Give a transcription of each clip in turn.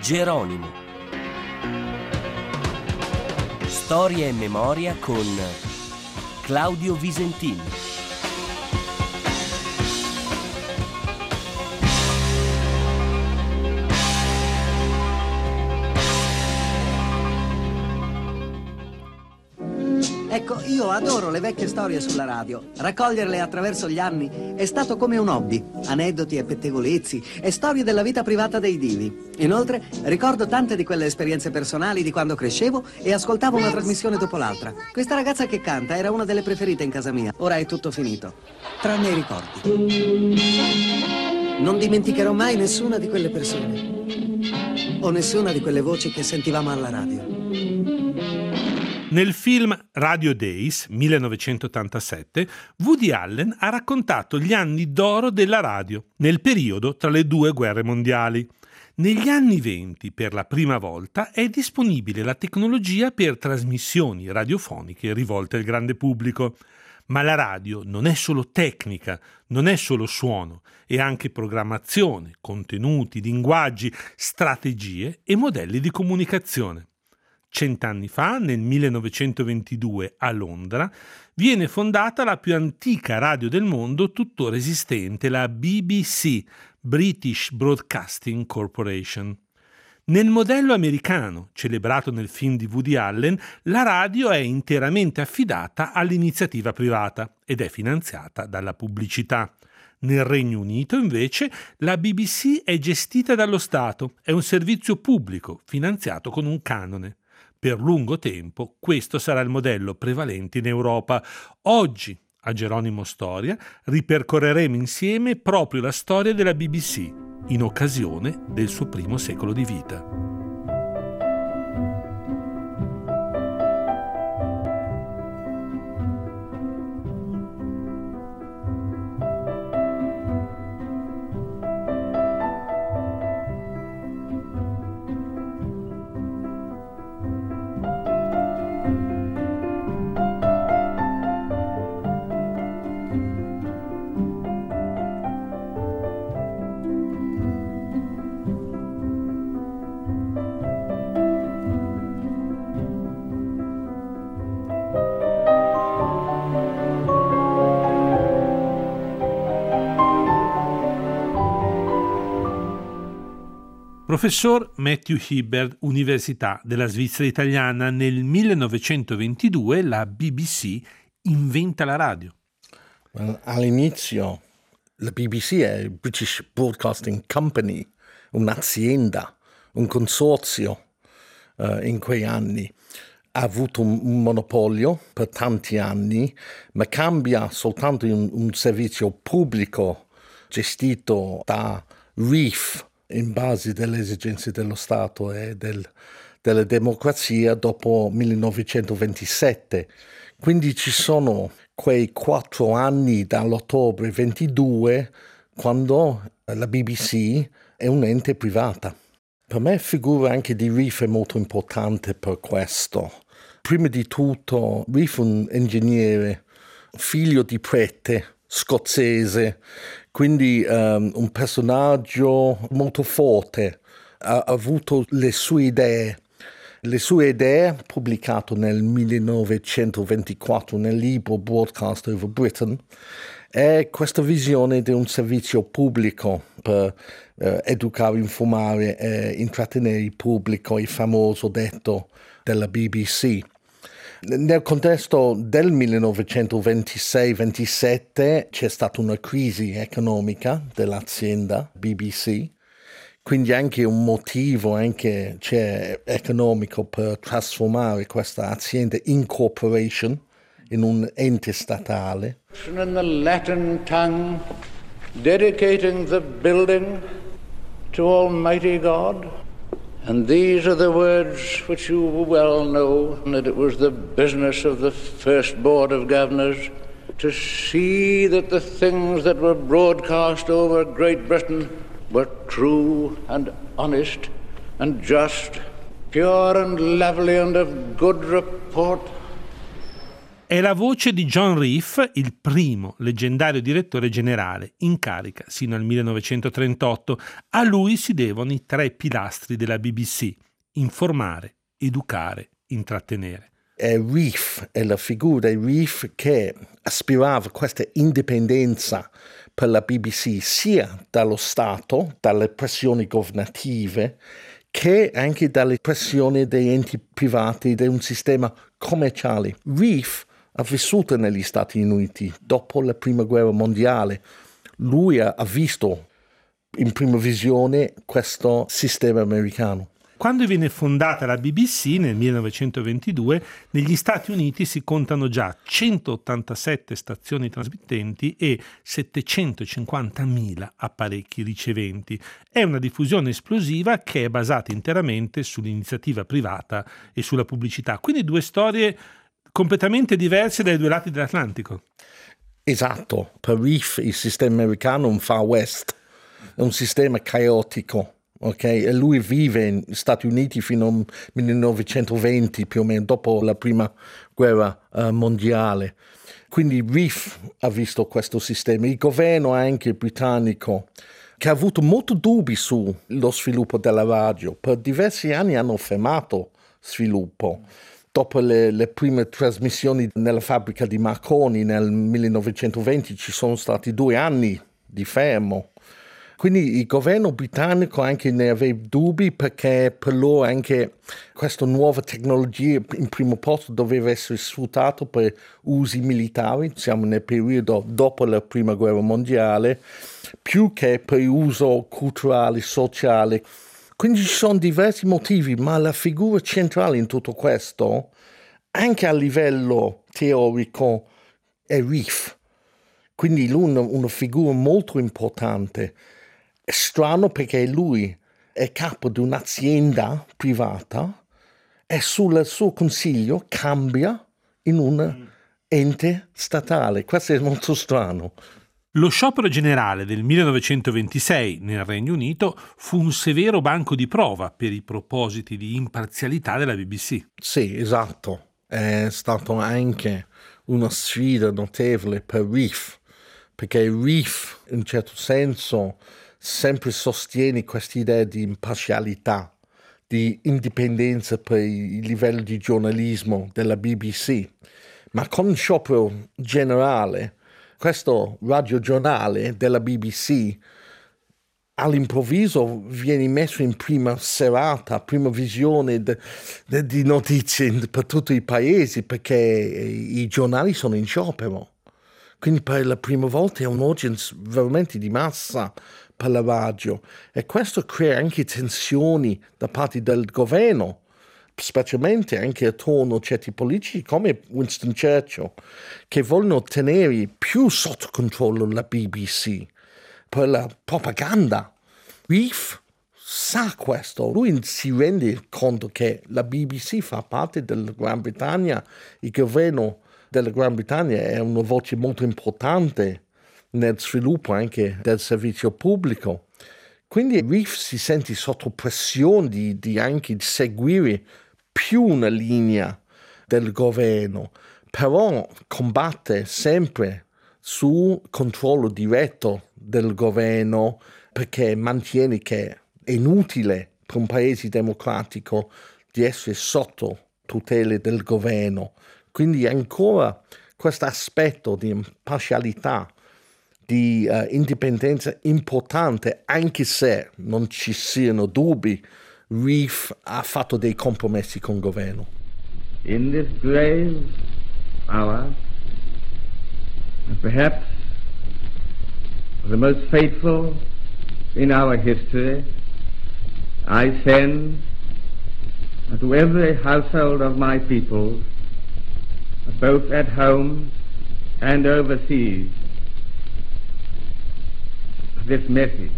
Geronimo. Storia e memoria con Claudio Visentini. Ecco, io adoro le vecchie storie sulla radio. Raccoglierle attraverso gli anni è stato come un hobby. Aneddoti e pettegolezzi e storie della vita privata dei divi. Inoltre, ricordo tante di quelle esperienze personali di quando crescevo e ascoltavo una trasmissione dopo l'altra. Questa ragazza che canta era una delle preferite in casa mia. Ora è tutto finito, tranne i ricordi. Non dimenticherò mai nessuna di quelle persone o nessuna di quelle voci che sentivamo alla radio. Nel film Radio Days, 1987, Woody Allen ha raccontato gli anni d'oro della radio, nel periodo tra le due guerre mondiali. Negli anni '20, per la prima volta, è disponibile la tecnologia per trasmissioni radiofoniche rivolte al grande pubblico. Ma la radio non è solo tecnica, non è solo suono, è anche programmazione, contenuti, linguaggi, strategie e modelli di comunicazione. 100 anni fa, nel 1922, a Londra, viene fondata la più antica radio del mondo tuttora esistente, la BBC, British Broadcasting Corporation. Nel modello americano, celebrato nel film di Woody Allen, la radio è interamente affidata all'iniziativa privata ed è finanziata dalla pubblicità. Nel Regno Unito, invece, la BBC è gestita dallo Stato, è un servizio pubblico finanziato con un canone. Per lungo tempo questo sarà il modello prevalente in Europa. Oggi, a Geronimo Storia, ripercorreremo insieme proprio la storia della BBC, in occasione del suo primo secolo di vita. Professor Matthew Hibberd, Università della Svizzera Italiana. Nel 1922 la BBC inventa la radio. All'inizio la BBC è il British Broadcasting Company, un'azienda, un consorzio in quei anni. Ha avuto un monopolio per tanti anni, ma cambia soltanto in un servizio pubblico gestito da Reef, in base delle esigenze dello Stato e della democrazia dopo 1927. Quindi ci sono quei 4 anni dall'ottobre 22 quando la BBC è un ente privata. Per me la figura anche di Reef è molto importante per questo. Prima di tutto Reef è un ingegnere, figlio di prete, scozzese, quindi un personaggio molto forte, ha avuto le sue idee pubblicato nel 1924 nel libro Broadcast Over Britain, è questa visione di un servizio pubblico per educare, informare e intrattenere il pubblico, il famoso detto della BBC. Nel contesto del 1926-27 c'è stata una crisi economica dell'azienda BBC, quindi anche un motivo c'è economico per trasformare questa azienda in corporation, in un ente statale. In the Latin tongue, dedicating the building to Almighty God. And these are the words which you well know, that it was the business of the first Board of Governors to see that the things that were broadcast over Great Britain were true and honest and just, pure and lovely and of good report. È la voce di John Reef, il primo leggendario direttore generale, in carica sino al 1938. A lui si devono i 3 pilastri della BBC: informare, educare, intrattenere. Reef è la figura di Reef che aspirava a questa indipendenza per la BBC sia dallo Stato, dalle pressioni governative, che anche dalle pressioni degli enti privati, di un sistema commerciale. Reef ha vissuto negli Stati Uniti dopo la Prima Guerra Mondiale. Lui ha visto in prima visione questo sistema americano. Quando viene fondata la BBC nel 1922, negli Stati Uniti si contano già 187 stazioni trasmittenti e 750.000 apparecchi riceventi. È una diffusione esplosiva che è basata interamente sull'iniziativa privata e sulla pubblicità. Quindi 2 storie completamente diverse dai 2 lati dell'Atlantico. Esatto, per Reef il sistema americano è un Far West, è un sistema caotico. Okay? E lui vive negli Stati Uniti fino al 1920, più o meno, dopo la Prima Guerra Mondiale. Quindi Reef ha visto questo sistema. Il governo anche britannico, che ha avuto molti dubbi sullo sviluppo della radio, per diversi anni hanno fermato sviluppo. Dopo le prime trasmissioni nella fabbrica di Marconi nel 1920 ci sono stati 2 anni di fermo. Quindi il governo britannico anche ne aveva dubbi, perché per loro anche questa nuova tecnologia in primo posto doveva essere sfruttata per usi militari. Siamo nel periodo dopo la Prima Guerra Mondiale, più che per uso culturale, sociale. Quindi ci sono diversi motivi, ma la figura centrale in tutto questo, anche a livello teorico, è Reef. Quindi lui è una figura molto importante. È strano perché lui è capo di un'azienda privata e sul suo consiglio cambia in un ente statale. Questo è molto strano. Lo sciopero generale del 1926 nel Regno Unito fu un severo banco di prova per i propositi di imparzialità della BBC. Sì, esatto. È stato anche una sfida notevole per Reef, perché Reef in un certo senso sempre sostiene questa idea di imparzialità, di indipendenza per il livello di giornalismo della BBC. Ma con il sciopero generale, questo radiogiornale della BBC all'improvviso viene messo in prima serata, prima visione di notizie per tutti i paesi, perché i giornali sono in sciopero. Quindi per la prima volta è un'audience veramente di massa per la radio, e questo crea anche tensioni da parte del governo, specialmente anche attorno a certi politici come Winston Churchill, che vogliono tenere più sotto controllo la BBC per la propaganda. Reef sa questo, lui si rende conto che la BBC fa parte della Gran Bretagna, il governo della Gran Bretagna è una voce molto importante nel sviluppo anche del servizio pubblico. Quindi Reef si sente sotto pressione di anche di seguire più una linea del governo, però combatte sempre sul controllo diretto del governo, perché mantiene che è inutile per un paese democratico di essere sotto tutele del governo. Quindi ancora questo aspetto di imparzialità, di indipendenza importante, anche se non ci siano dubbi, Reef ha fatto dei compromessi con il governo. In this grave hour, and perhaps the most fateful in our history, I send to every household of my people, both at home and overseas, this message,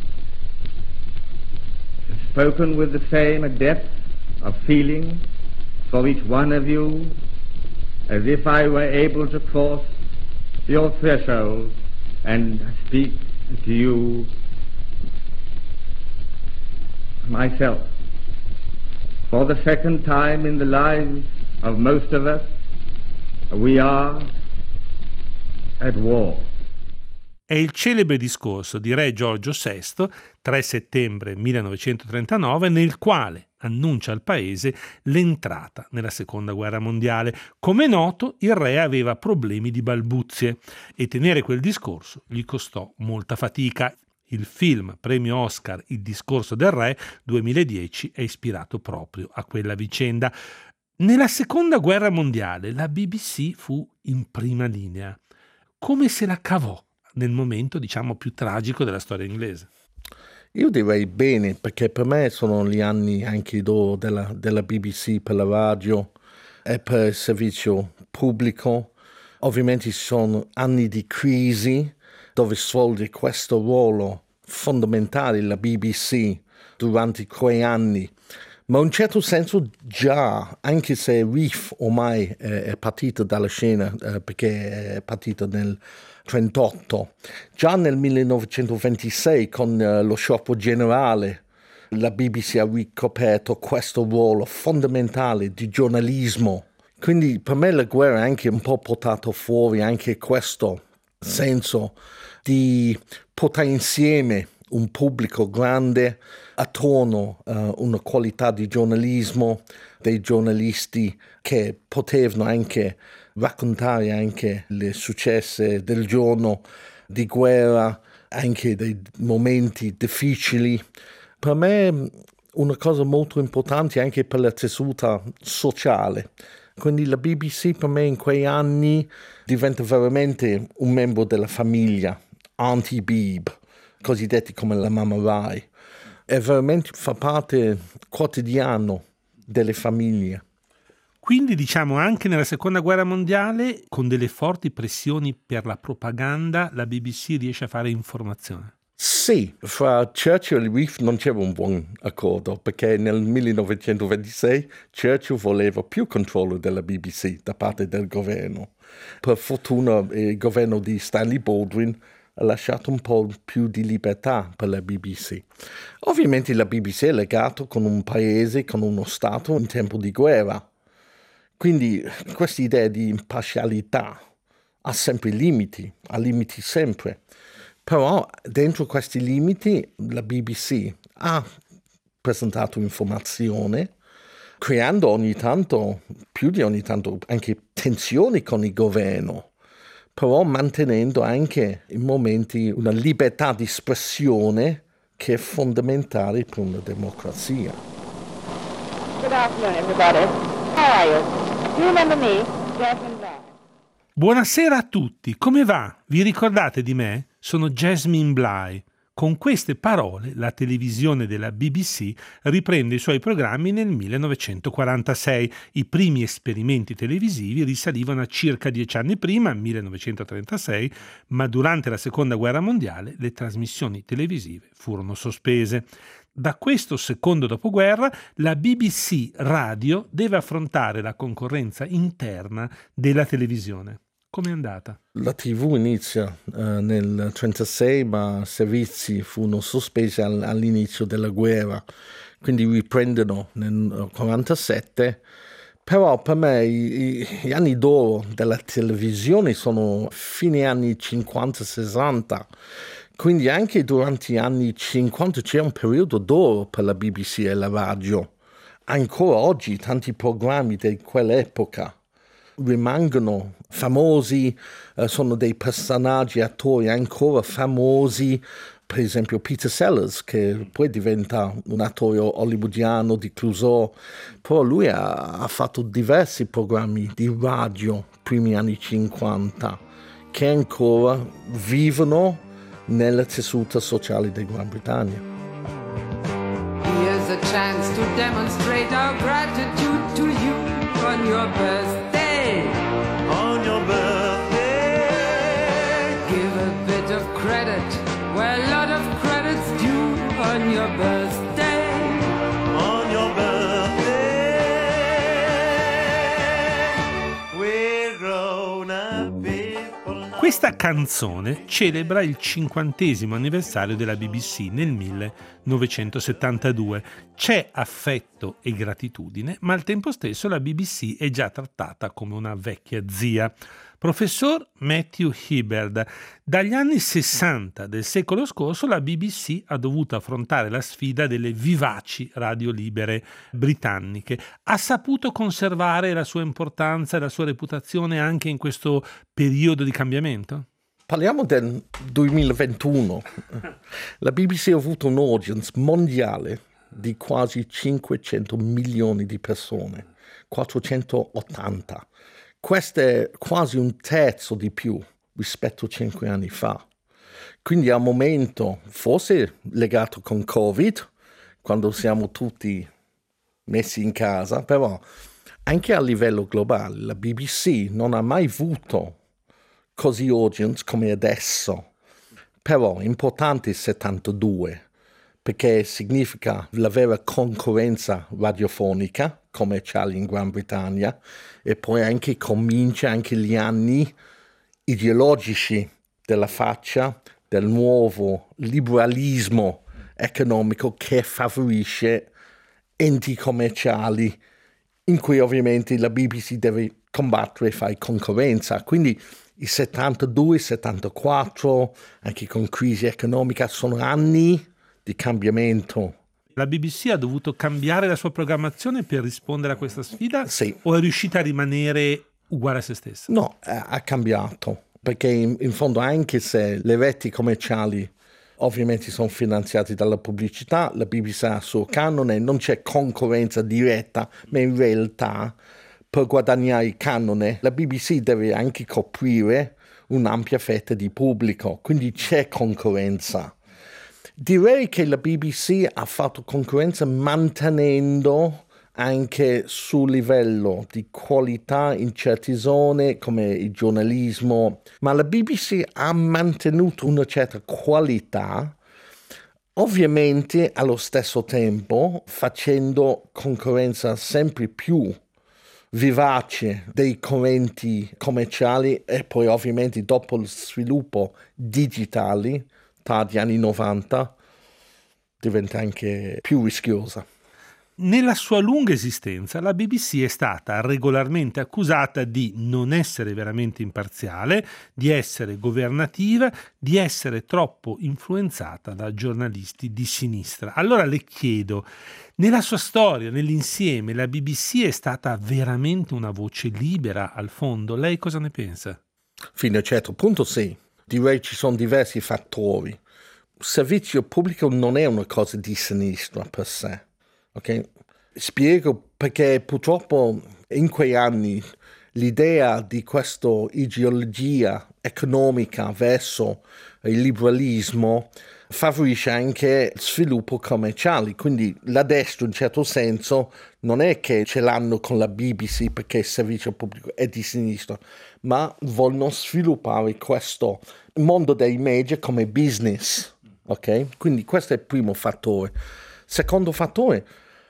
spoken with the same depth of feeling for each one of you as if I were able to cross your threshold and speak to you myself. For the second time in the lives of most of us, We are at war. È il celebre discorso di Re Giorgio VI, 3 settembre 1939, nel quale annuncia al paese l'entrata nella Seconda Guerra Mondiale. Come è noto, il re aveva problemi di balbuzie e tenere quel discorso gli costò molta fatica. Il film premio Oscar Il discorso del re 2010 è ispirato proprio a quella vicenda. Nella Seconda Guerra Mondiale la BBC fu in prima linea. Come se la cavò nel momento, diciamo, più tragico della storia inglese? Io direi bene, perché per me sono gli anni anche d'oro della BBC per la radio e per il servizio pubblico. Ovviamente ci sono anni di crisi dove svolge questo ruolo fondamentale la BBC durante quei anni. Ma in un certo senso già, anche se Reef ormai è partito dalla scena, perché è partito nel 1938, già nel 1926 con lo sciopero generale la BBC ha ricoperto questo ruolo fondamentale di giornalismo. Quindi per me la guerra ha anche un po' portato fuori anche questo senso di portare insieme un pubblico grande attorno a una qualità di giornalismo, dei giornalisti che potevano anche raccontare anche le successe del giorno di guerra, anche dei momenti difficili. Per me una cosa molto importante anche per la tessuta sociale. Quindi la BBC per me in quei anni diventa veramente un membro della famiglia, Auntie Beeb, cosiddetti come la Mamma Rai, e veramente fa parte quotidiano delle famiglie. Quindi diciamo anche nella Seconda Guerra Mondiale, con delle forti pressioni per la propaganda, la BBC riesce a fare informazione. Sì, fra Churchill e Reef non c'era un buon accordo, perché nel 1926 Churchill voleva più controllo della BBC da parte del governo. Per fortuna il governo di Stanley Baldwin ha lasciato un po' più di libertà per la BBC. Ovviamente la BBC è legato con un paese, con uno Stato in tempo di guerra. Quindi questa idea di imparzialità ha sempre limiti, ha limiti sempre. Però dentro questi limiti la BBC ha presentato informazione, creando ogni tanto, più di ogni tanto, anche tensioni con il governo, però mantenendo anche in momenti una libertà di espressione che è fondamentale per una democrazia. Good afternoon, everybody. How are you? Do you remember me, Jasmine Bly? Buonasera a tutti, come va? Vi ricordate di me? Sono Jasmine Bly. Con queste parole la televisione della BBC riprende i suoi programmi nel 1946. I primi esperimenti televisivi risalivano a circa 10 anni prima, 1936, ma durante la Seconda Guerra Mondiale le trasmissioni televisive furono sospese. Da questo secondo dopoguerra la BBC Radio deve affrontare la concorrenza interna della televisione. Com'è andata? La TV inizia nel 1936, ma i servizi furono sospesi all'inizio della guerra, quindi riprendono nel 1947. Però per me gli anni d'oro della televisione sono fine anni 50-60, quindi anche durante gli anni 50 c'è un periodo d'oro per la BBC e la radio. Ancora oggi tanti programmi di quell'epoca rimangono famosi, sono dei personaggi, attori ancora famosi, per esempio Peter Sellers, che poi diventa un attore hollywoodiano di Clouseau, però lui ha fatto diversi programmi di radio primi anni 50 che ancora vivono nella tessuta sociale di Gran Bretagna. Here's a chance to demonstrate our gratitude to you on your birthday. On your birthday, Give a bit of credit where a lot of credit's due on your birthday. on your birthday, we're grown up people now. Questa canzone celebra il 50° anniversario della BBC nel 1972. C'è affetto e gratitudine, ma al tempo stesso la BBC è già trattata come una vecchia zia. Professor Matthew Hibberd, dagli anni 60 del secolo scorso la BBC ha dovuto affrontare la sfida delle vivaci radio libere britanniche. Ha saputo conservare la sua importanza e la sua reputazione anche in questo periodo di cambiamento? Parliamo del 2021. La BBC ha avuto un'audience mondiale di quasi 500 milioni di persone, 480. Questo è quasi un terzo di più rispetto a 5 anni fa. Quindi al momento, forse legato con Covid, quando siamo tutti messi in casa, però anche a livello globale la BBC non ha mai avuto così audience come adesso. Però è importante il 72, perché significa la vera concorrenza radiofonica commerciale in Gran Bretagna, e poi anche comincia anche gli anni ideologici della faccia del nuovo liberalismo economico che favorisce enti commerciali in cui ovviamente la BBC deve combattere e fare concorrenza. Quindi il 72, il 74, anche con crisi economica, sono anni di cambiamento. La BBC ha dovuto cambiare la sua programmazione per rispondere a questa sfida? Sì. O è riuscita a rimanere uguale a se stessa? No, ha cambiato, perché in fondo anche se le reti commerciali ovviamente sono finanziate dalla pubblicità, la BBC ha il suo canone, non c'è concorrenza diretta, ma in realtà per guadagnare il canone la BBC deve anche coprire un'ampia fetta di pubblico, quindi c'è concorrenza. Direi che la BBC ha fatto concorrenza mantenendo anche sul livello di qualità in certe zone come il giornalismo, ma la BBC ha mantenuto una certa qualità, ovviamente allo stesso tempo facendo concorrenza sempre più vivace dei correnti commerciali e poi ovviamente dopo il sviluppo digitale tardi anni 90 diventa anche più rischiosa. Nella sua lunga esistenza la BBC è stata regolarmente accusata di non essere veramente imparziale, di essere governativa, di essere troppo influenzata da giornalisti di sinistra. Allora le chiedo, nella sua storia, nell'insieme, la BBC è stata veramente una voce libera al fondo? Lei cosa ne pensa? Fino a un certo punto sì. Direi ci sono diversi fattori. Il servizio pubblico non è una cosa di sinistra per sé, ok? Spiego perché purtroppo in quei anni l'idea di questa ideologia economica verso il liberalismo favorisce anche il sviluppo commerciale, quindi la destra in un certo senso non è che ce l'hanno con la BBC perché il servizio pubblico è di sinistra, ma vogliono sviluppare questo mondo dei media come business, ok? Quindi questo è il primo fattore. Secondo fattore,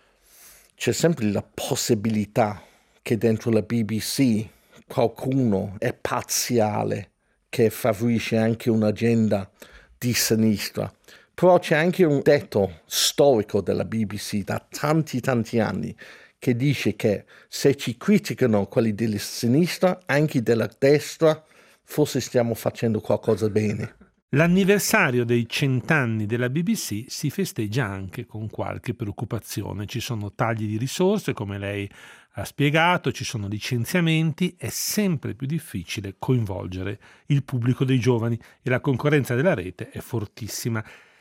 c'è sempre la possibilità che dentro la BBC qualcuno è parziale, che favorisce anche un'agenda di sinistra. Però c'è anche un detto storico della BBC da tanti anni che dice che se ci criticano quelli della sinistra, anche della destra, forse stiamo facendo qualcosa bene. L'anniversario dei 100 anni della BBC si festeggia anche con qualche preoccupazione. Ci sono tagli di risorse, come lei ha spiegato, ci sono licenziamenti, è sempre più difficile coinvolgere il pubblico dei giovani e la concorrenza della rete è fortissima.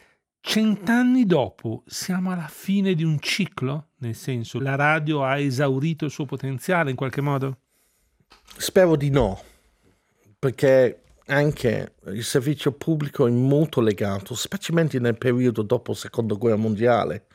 100 anni dopo siamo alla fine di un ciclo? Nel senso, la radio ha esaurito il suo potenziale in qualche modo? Spero di no, perché anche il servizio pubblico è molto legato, specialmente nel periodo dopo la Seconda Guerra Mondiale,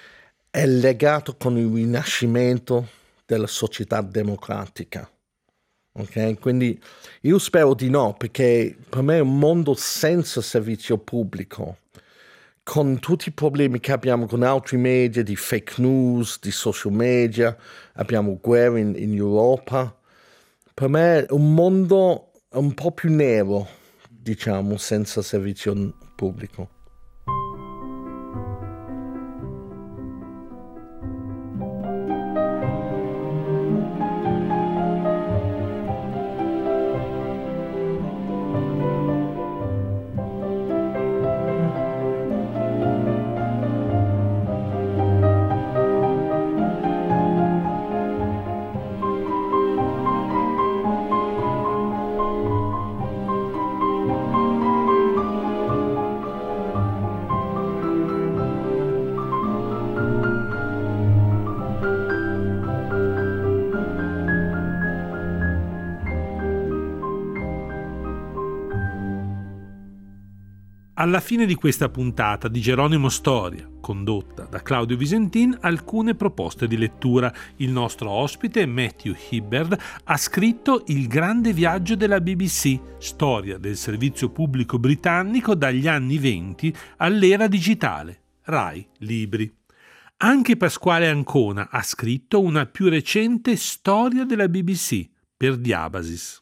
è legato con il rinascimento della società democratica. Okay? Quindi io spero di no, perché per me è un mondo senza servizio pubblico, con tutti i problemi che abbiamo con altri media, di fake news, di social media, abbiamo guerre in Europa. Per me è un mondo un po' più nero, diciamo, senza servizio pubblico. Alla fine di questa puntata di Geronimo Storia, condotta da Claudio Visentin, alcune proposte di lettura. Il nostro ospite, Matthew Hibberd, ha scritto Il grande viaggio della BBC, storia del servizio pubblico britannico dagli anni 20 all'era digitale. Rai Libri. Anche Pasquale Ancona ha scritto una più recente storia della BBC per Diabasis.